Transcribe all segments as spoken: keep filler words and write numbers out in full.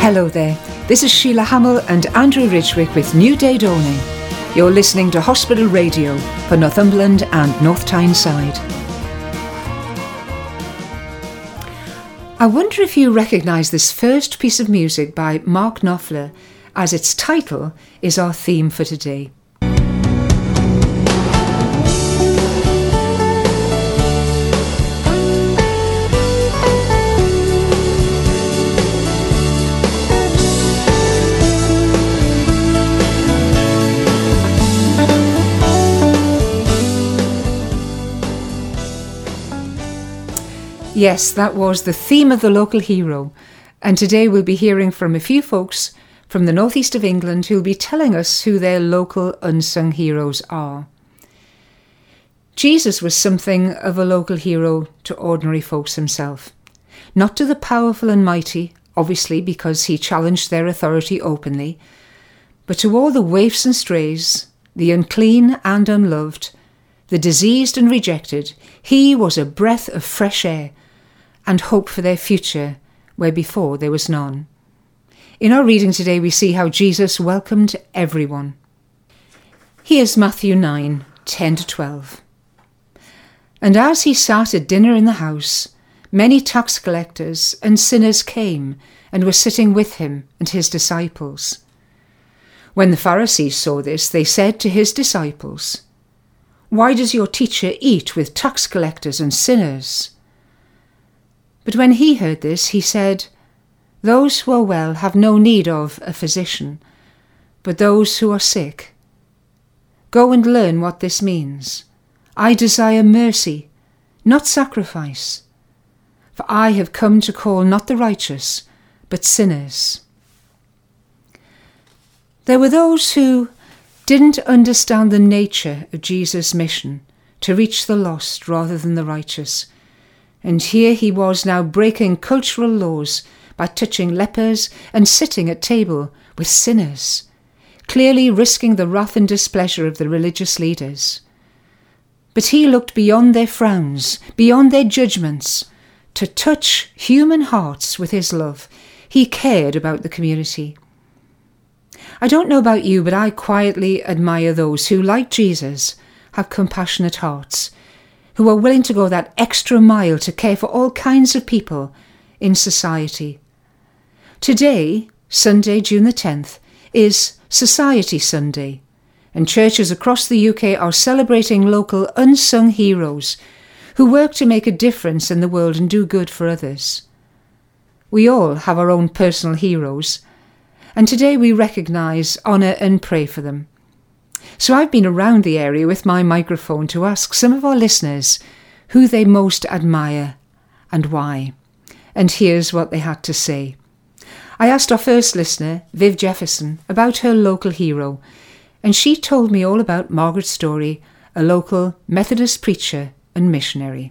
Hello there, this is Sheila Hamill and Andrew Ridgwick with New Day Dawning. You're listening to Hospital Radio for Northumberland and North Tyneside. I wonder if you recognise this first piece of music by Mark Knopfler, as its title is our theme for today. Yes, that was the theme of the local hero, and today we'll be hearing from a few folks from the northeast of England who'll be telling us who their local unsung heroes are. Jesus was something of a local hero to ordinary folks himself. Not to the powerful and mighty, obviously because he challenged their authority openly, but to all the waifs and strays, the unclean and unloved, the diseased and rejected. He was a breath of fresh air and hope for their future where before there was none. In our reading today we see how Jesus welcomed everyone. Here's Matthew nine, ten to twelve. And as he sat at dinner in the house, many tax collectors and sinners came and were sitting with him and his disciples. When the Pharisees saw this, they said to his disciples, "Why does your teacher eat with tax collectors and sinners?" But when he heard this, he said, "Those who are well have no need of a physician, but those who are sick. Go and learn what this means. I desire mercy, not sacrifice. For I have come to call not the righteous, but sinners." There were those who didn't understand the nature of Jesus' mission to reach the lost rather than the righteous. And here he was now breaking cultural laws by touching lepers and sitting at table with sinners, clearly risking the wrath and displeasure of the religious leaders. But he looked beyond their frowns, beyond their judgments, to touch human hearts with his love. He cared about the community. I don't know about you, but I quietly admire those who, like Jesus, have compassionate hearts, who are willing to go that extra mile to care for all kinds of people in society. Today, Sunday, June the tenth, is Society Sunday, and churches across the U K are celebrating local unsung heroes who work to make a difference in the world and do good for others. We all have our own personal heroes, and today we recognise, honour and pray for them. So I've been around the area with my microphone to ask some of our listeners who they most admire and why. And here's what they had to say. I asked our first listener, Viv Jefferson, about her local hero, and she told me all about Margaret Story, a local Methodist preacher and missionary.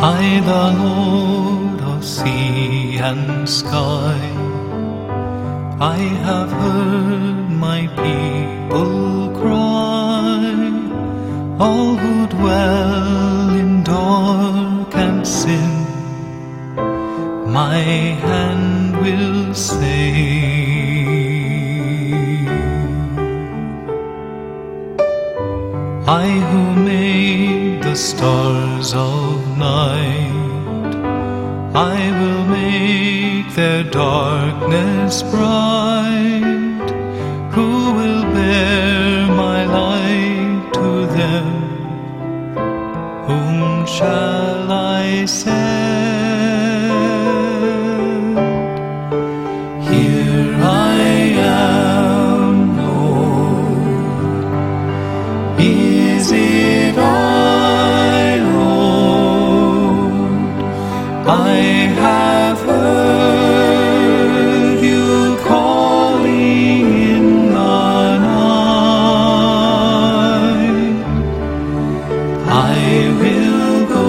I, the Lord of sea and sky, I have heard my people cry, all who dwell in dark and sin, my hand will save. I who made the stars of night, I will make their darkness bright. Who will bear my light to them? Whom shall I send? Here I am, Lord. Is it I, Lord? I have heard you calling in the night. I will go,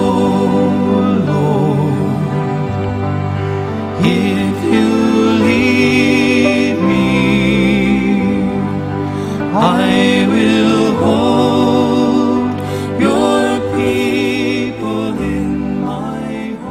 Lord, if you lead me. I will hold your people in my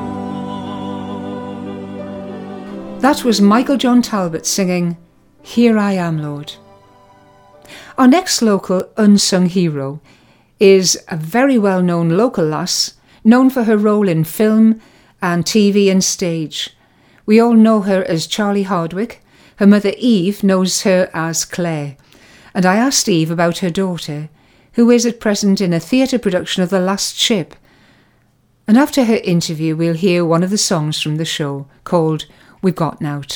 heart. That was Michael John Talbot singing Here I Am, Lord. Our next local unsung hero is a very well-known local lass, known for her role in film and T V and stage. We all know her as Charlie Hardwick. Her mother Eve knows her as Claire. And I asked Eve about her daughter, who is at present in a theatre production of The Last Ship. And after her interview, we'll hear one of the songs from the show called We've Got Nowt.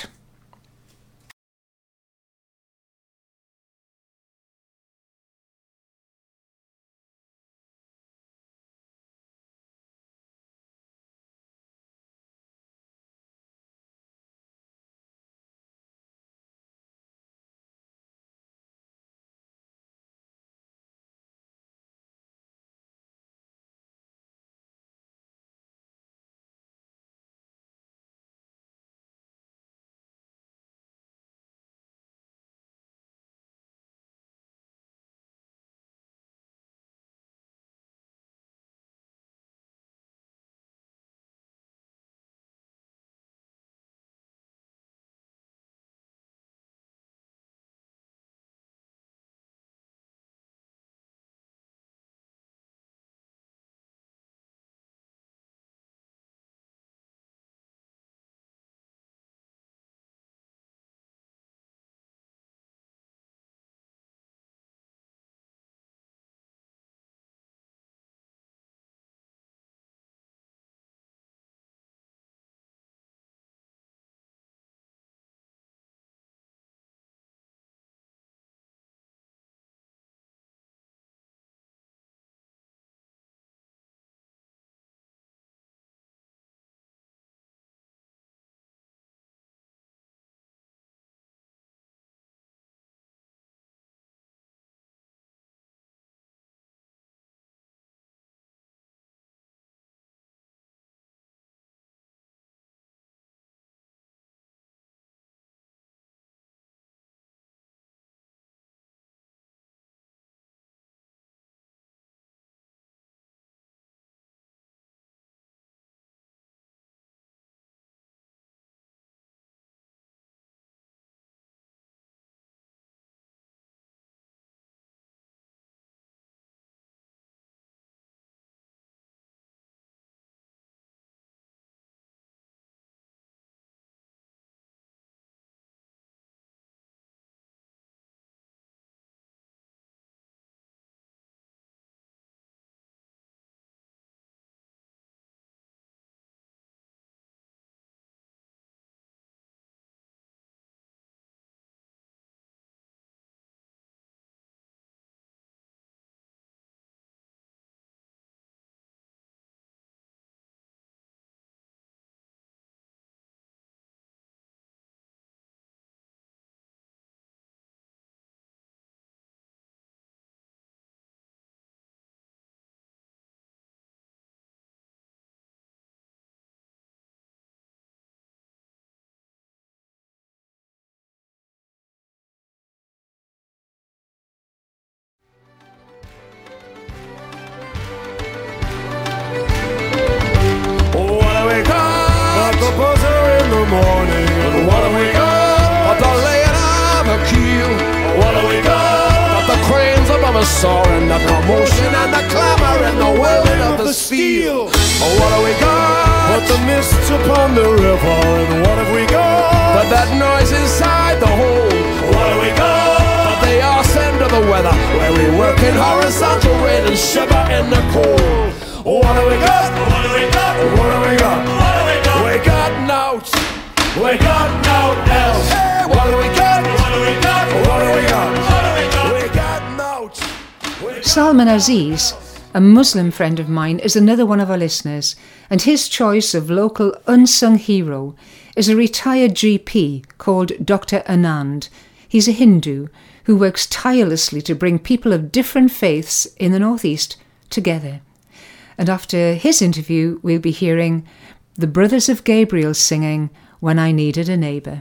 never saw, and the commotion and the clamor and the wailing of the steel. Oh, what have we got? But the mist upon the river, and what have we got? But that noise inside the hold. What have we got? But the arse end of the weather, where we work in horizontal rain and shiver in the cold. Oh, what have we got? What have we got? What have we got? What have we got? We got nought. We got nought else. Hey, what have we got? What have we got? What have we got? What have we got? We got nought. We got Salman Aziz, a Muslim friend of mine, is another one of our listeners, and his choice of local unsung hero is a retired G P called Doctor Anand. He's a Hindu who works tirelessly to bring people of different faiths in the Northeast together. And after his interview, we'll be hearing the Brothers of Gabriel singing When I Needed a Neighbour.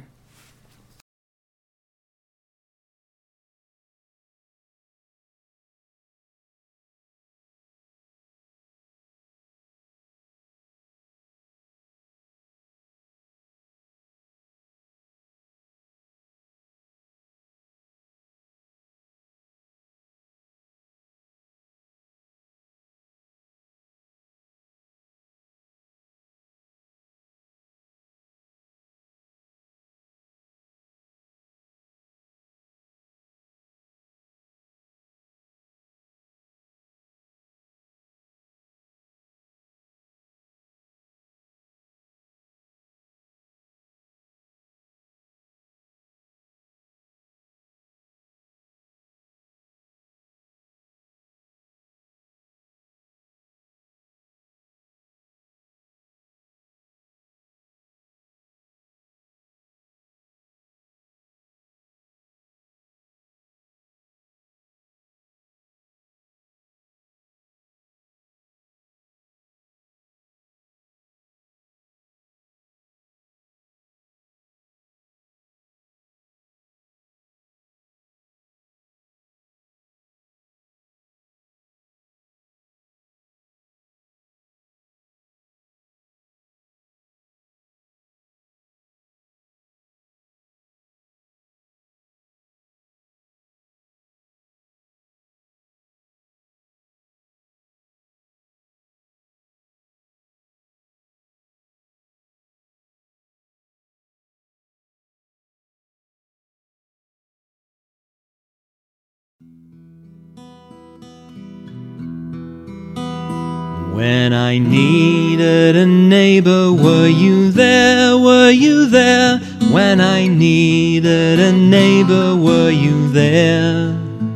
When I needed a neighbor, were you there, were you there? When I needed a neighbor, were you there?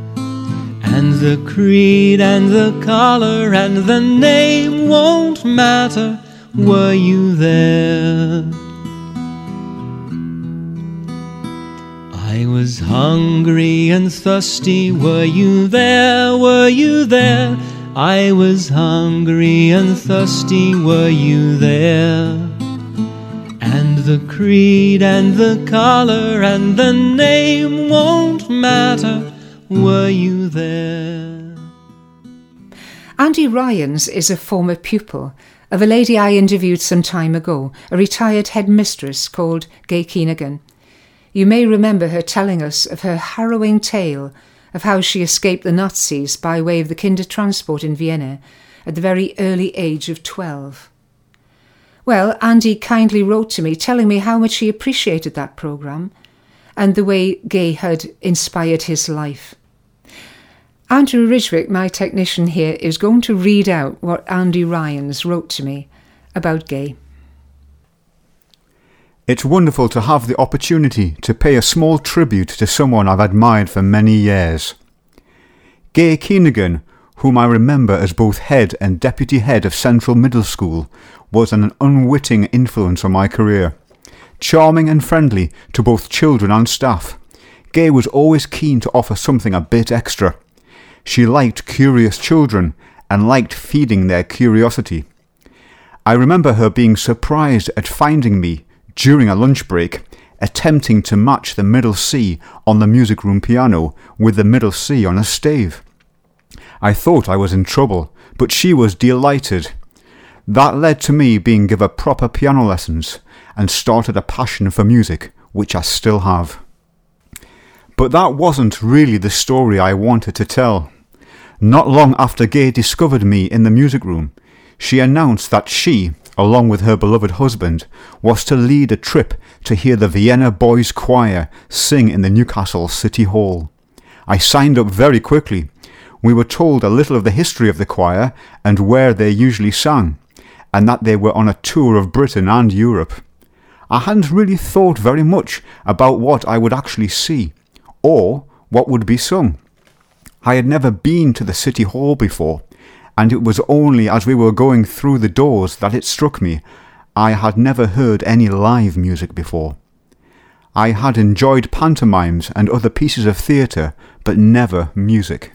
And the creed and the color and the name won't matter, were you there? I was hungry and thirsty, were you there, were you there? I was hungry and thirsty, were you there? And the creed and the color and the name won't matter, were you there? Andy Ryans is a former pupil of a lady I interviewed some time ago, a retired headmistress called Gay Keenigan. You may remember her telling us of her harrowing tale of how she escaped the Nazis by way of the Kindertransport in Vienna at the very early age of twelve. Well, Andy kindly wrote to me telling me how much he appreciated that programme and the way Gay had inspired his life. Andrew Ridgwick, my technician here, is going to read out what Andy Ryans wrote to me about Gay. It's wonderful to have the opportunity to pay a small tribute to someone I've admired for many years. Gay Keenigan, whom I remember as both head and deputy head of Central Middle School, was an unwitting influence on my career. Charming and friendly to both children and staff, Gay was always keen to offer something a bit extra. She liked curious children and liked feeding their curiosity. I remember her being surprised at finding me, during a lunch break, attempting to match the middle C on the music room piano with the middle C on a stave. I thought I was in trouble, but she was delighted. That led to me being given proper piano lessons and started a passion for music, which I still have. But that wasn't really the story I wanted to tell. Not long after Gay discovered me in the music room, she announced that she, along with her beloved husband, was to lead a trip to hear the Vienna Boys Choir sing in the Newcastle City Hall. I signed up very quickly. We were told a little of the history of the choir and where they usually sang, and that they were on a tour of Britain and Europe. I hadn't really thought very much about what I would actually see, or what would be sung. I had never been to the City Hall before, and it was only as we were going through the doors that it struck me I had never heard any live music before. I had enjoyed pantomimes and other pieces of theatre, but never music.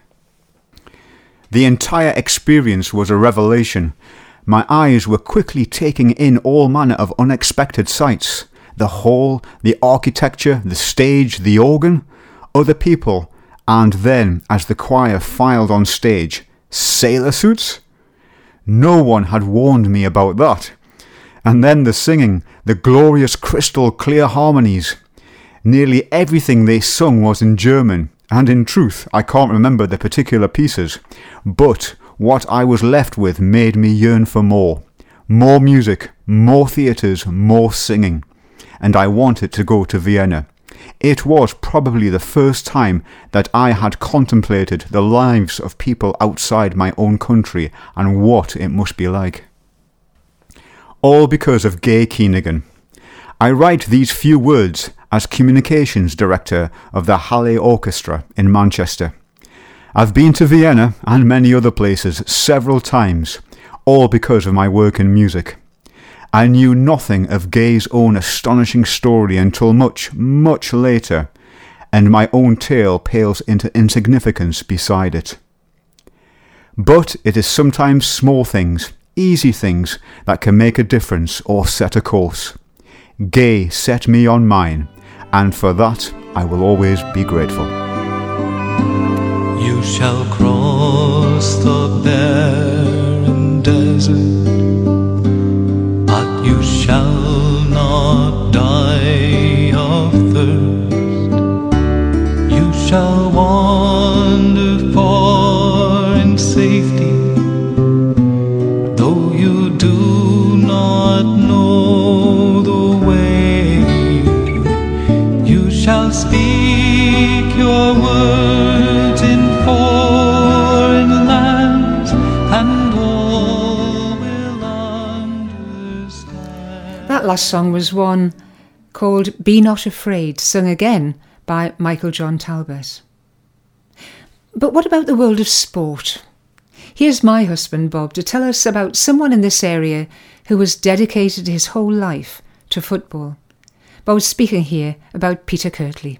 The entire experience was a revelation. My eyes were quickly taking in all manner of unexpected sights. The hall, the architecture, the stage, the organ, other people, and then, as the choir filed on stage, sailor suits? No one had warned me about that. And then the singing, the glorious crystal clear harmonies. Nearly everything they sung was in German, and in truth I can't remember the particular pieces, but what I was left with made me yearn for more. More music, more theatres, more singing. And I wanted to go to Vienna. It was probably the first time that I had contemplated the lives of people outside my own country and what it must be like. All because of Gay Keenigan. I write these few words as Communications Director of the Halle Orchestra in Manchester. I've been to Vienna and many other places several times, all because of my work in music. I knew nothing of Gay's own astonishing story until much, much later, and my own tale pales into insignificance beside it. But it is sometimes small things, easy things, that can make a difference or set a course. Gay set me on mine, and for that I will always be grateful. You shall cross the barren desert, you shall not die of thirst. You shall wander far in safety, though you do not know the way. You shall speak your words in foreign lands, and all will understand. That last song was one called Be Not Afraid, sung again by Michael John Talbot. But what about the world of sport? Here's my husband Bob to tell us about someone in this area who has dedicated his whole life to football. Bob's speaking here about Peter Kirtley.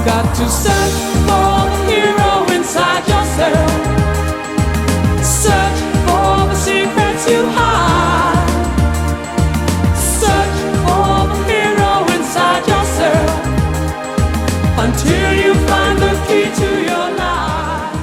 got to search for the hero inside yourself. Search for the secrets you hide. Search for the hero inside yourself until you find the key to your life.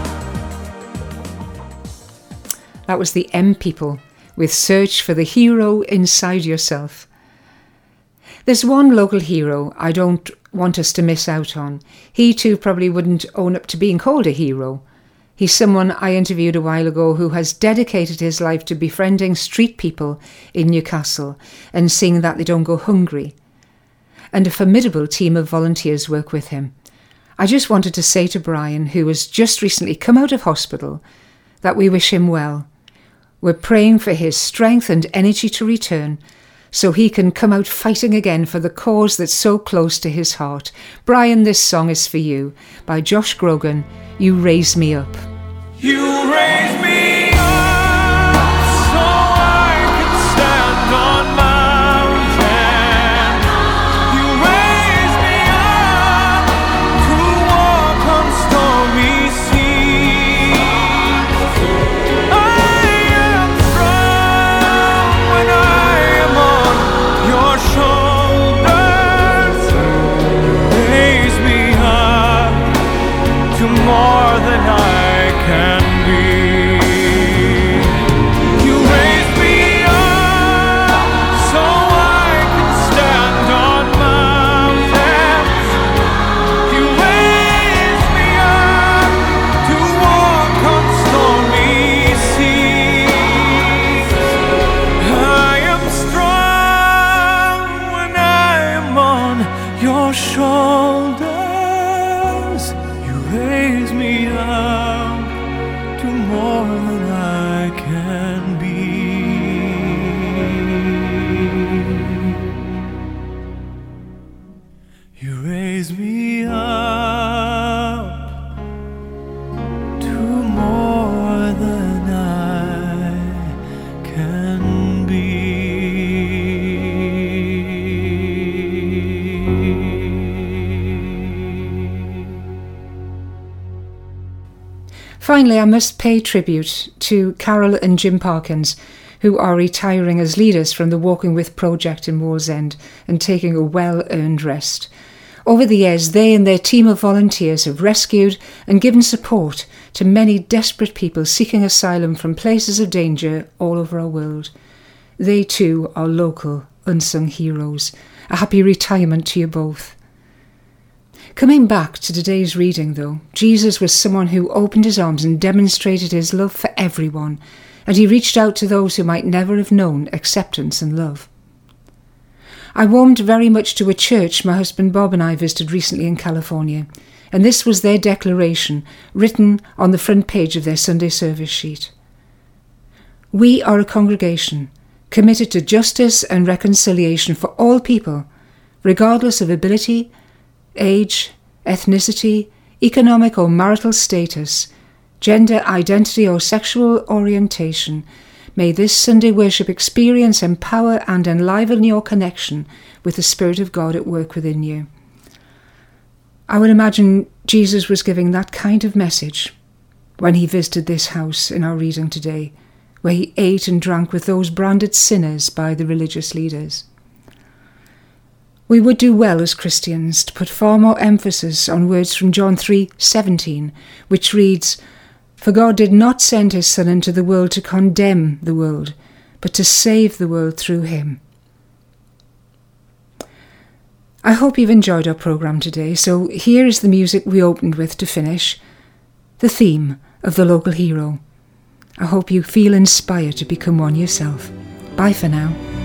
That was the M People with Search for the Hero Inside Yourself. There's one local hero I don't want us to miss out on. He too probably wouldn't own up to being called a hero. He's someone I interviewed a while ago who has dedicated his life to befriending street people in Newcastle and seeing that they don't go hungry. And a formidable team of volunteers work with him. I just wanted to say to Brian, who has just recently come out of hospital, that we wish him well. We're praying for his strength and energy to return so he can come out fighting again for the cause that's so close to his heart. Brian, this song is for you, by Josh Grogan, You Raise Me Up. You raise me up so I can stand on mountains. You raise me up to walk on stormy seas. I am strong when I am on your shoulders. Raise me up to more than I can be. You raise me up so I can stand on mountains. You raise me up to walk on stormy seas. I am strong when I am on your shoulders. You raise me up to more than I can be. You raise me up to more than I can be. Finally, I must pay tribute to Carol and Jim Parkins, who are retiring as leaders from the Walking With project in Wallsend and taking a well-earned rest. Over the years, they and their team of volunteers have rescued and given support to many desperate people seeking asylum from places of danger all over our world. They too are local, unsung heroes. A happy retirement to you both. Coming back to today's reading though, Jesus was someone who opened his arms and demonstrated his love for everyone, and he reached out to those who might never have known acceptance and love. I warmed very much to a church my husband Bob and I visited recently in California, and this was their declaration, written on the front page of their Sunday service sheet. We are a congregation committed to justice and reconciliation for all people, regardless of ability, age, ethnicity, economic or marital status, gender identity or sexual orientation. May this Sunday worship experience, empower and enliven your connection with the Spirit of God at work within you. I would imagine Jesus was giving that kind of message when he visited this house in our reading today, where he ate and drank with those branded sinners by the religious leaders. We would do well as Christians to put far more emphasis on words from John three seventeen, which reads, For God did not send his Son into the world to condemn the world, but to save the world through him. I hope you've enjoyed our programme today, so here is the music we opened with to finish, the theme of the local hero. I hope you feel inspired to become one yourself. Bye for now.